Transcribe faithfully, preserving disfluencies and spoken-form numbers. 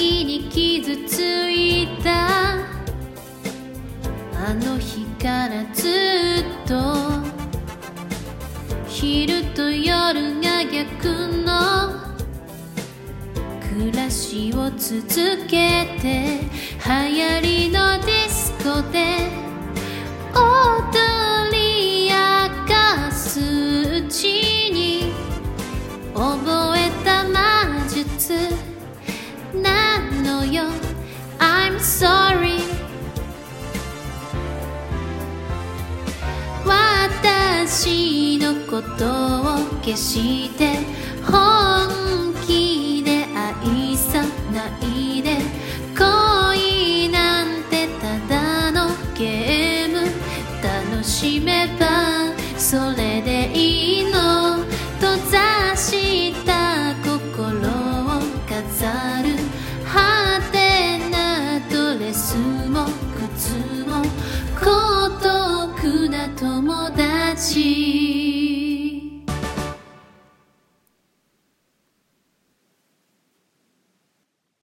きに傷ついたあの日からずっと昼と夜が逆の暮らしを続けて流行りのディスコで踊り明かすうちに覚えた魔術なのよ I'm sorry 私のことを決して本気で愛さないで恋なんてただのゲーム楽しめばそれでいいの閉ざした心を飾る果てなドレスも靴も孤独な友達